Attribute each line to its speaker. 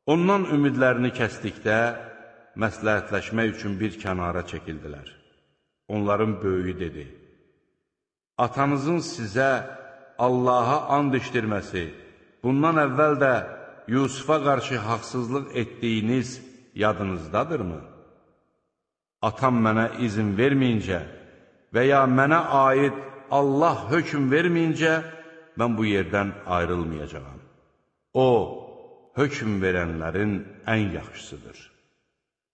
Speaker 1: Ondan ümidlərini kəsdikdə, məsləhətləşmək üçün bir kənara çəkildilər. Onların böyüyü dedi: Atanızın sizə Allaha and içdirməsi, bundan əvvəl də Yusufa qarşı haqsızlıq etdiyiniz yadınızdadırmı? Atam mənə izin verməyincə və ya mənə aid Allah hökm verməyincə, mən bu yerdən ayrılmayacağam. O, hökm verənlərin ən yaxşısıdır.